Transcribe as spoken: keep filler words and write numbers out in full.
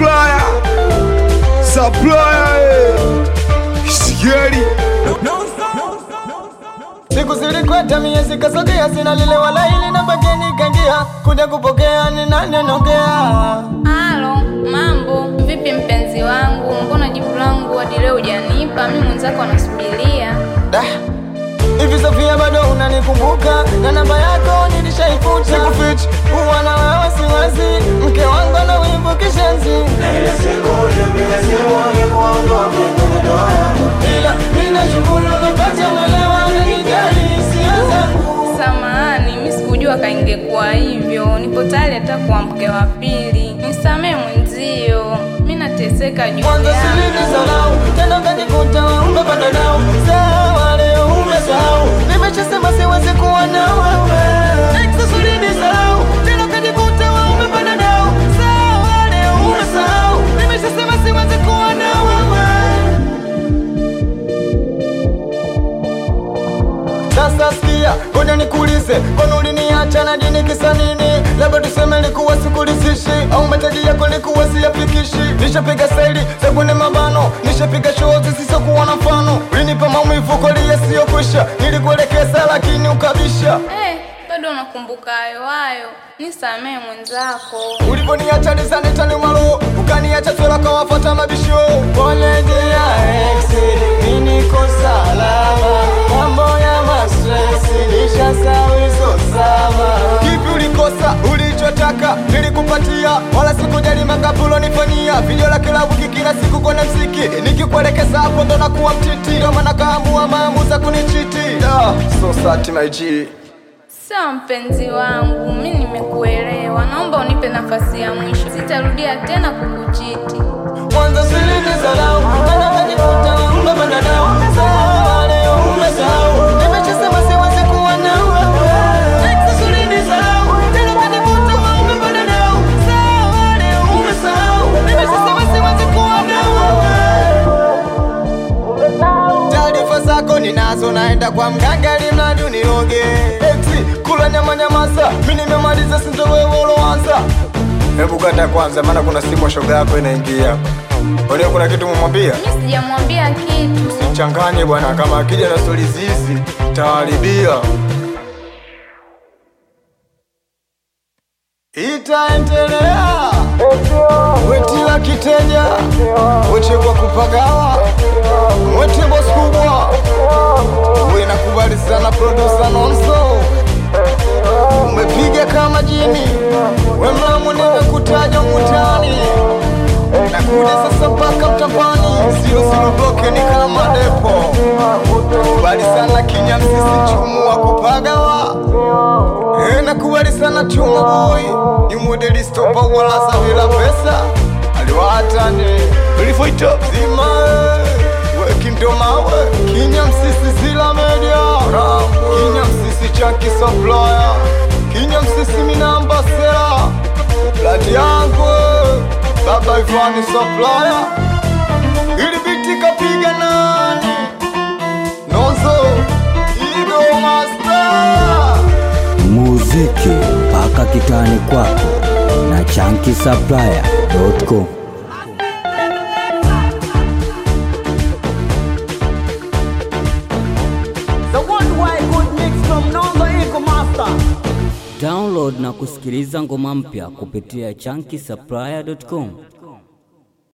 Supplier, supplier, sigari. Siku zilikwenda miezi kasogea, sina lile wala hili na bageni kangia, kuja kupokea ni nani anongea. Halo, mambo, vipi mpenzi wangu, mbona jibu langu hadi leo hujanipa? Mimi mwenzako anasubiria. Da, hivi Sofia bado unanikumbuka? Na namba yako nilishaifuta. Sikufichi, huwa na wewe siwezi, mke wangu na wimbo kishenzi. Na ile siku ile siku ungekuongoa ila mina shukuru nipate mwelewa na nijali hisia zangu. Samahani, mimi sikujua kaingekuwa hivyo. Nipo tayari hata kuwa mke wa pili. Nisamee mwenzio, mimi nateseka juu yako. Mwanzo silinisalau, tena kanikuta umepanda nao. Sawa leo umesahau, nimeshasema siwezi kuwa na wewe. Ex silinisalau, tena kanikuta umepanda nao. Sawa leo umesahau, nimeshasema siwezi kuwa na wewe. Sasa sikia, ngoja nikuulize, mbona uliniacha na dini kisa nini? Labda tuseme likuwa sikulisishi, au mataji yako likuwa siyafikishi. Nishapiga staili za kwenye mabano, nishapiga show zisizokuwa na mfano. Ulinipa maumivu kwa liye siyo kwisha, nilikuelekeza lakini ukabisha. Eh, bado unakumbuka hayo hayo. Nisamee mwenzako. Uliponiacha nisani tani malo, ukaniacha twela kwa wafata mabisho. Pole dia ex, mimi niko salama. Mambo ya mastress, nishasahau hizo sama. Kipi ulikosa, ulichotaka, nilikupatia. Wala sikujali makapulo nifanyia. Video la kilabu kila siku kwenye mziki, nikikuelekeza hapo ndo nakuwa mtiti. Ndio maana kaamua maamuza kunichiti. Da, so sad my G. Sawa mpenzi wangu, mimi nimekuelewa. Naomba unipe nafasi ya mwisho. Sitarudia tena kukuchiti. Mwanzo silinisalau, tena kanikuta umepanda nao. Sawa leo umesahau, nimeshasema siwezi kuwa na wewe. Ex silinisalau, tena kanikuta umepanda nao. Sawa leo umesahau, nimeshasema siwezi kuwa na wewe. Taarifa zako ninazo, naenda kwa mganga ili mradi uniroge. Ex kula nyama nyamaza, mimi nimemaliza sinzo wewe uloanza. Hebu kata kwanza, maana kuna simu shoga yako inaingia. Wewe kuna kitu umemwambia? Mimi sijamwambia kitu. Usichanganye bwana, kama akija na stori hizi taharibia. Itaendelea. Weti la kiteja, weche kwa kupagawa, wete boss kubwa. Wewe nakubali sana producer Nonso. Umepiga kama jini, we mlamu nimekutaja mutani. Nakuja sasa mpaka mtapani, sio siluboke ni kama depo. Kubali sana Kinyamsisi chumu wa kupagawa. E nakubali sana chuma boy, ni modeli stopa wala savila pesa. Aliwatane, ulifoito zima wekindo mawe. Kinyamsisi zila media, Kinyamsisi Chunky Supplier, Kinyamsisi minamba sera. Blood yangu Baba Ivani Supplier, ili biti kapiga nani Nonso Ido Master. Muziki mpaka kitani kwako na chunky supplier dot com. The worldwide good mix from Nonso Iko Master. Download na kusikiliza ngoma mpya kupitia chunky supplier dot com.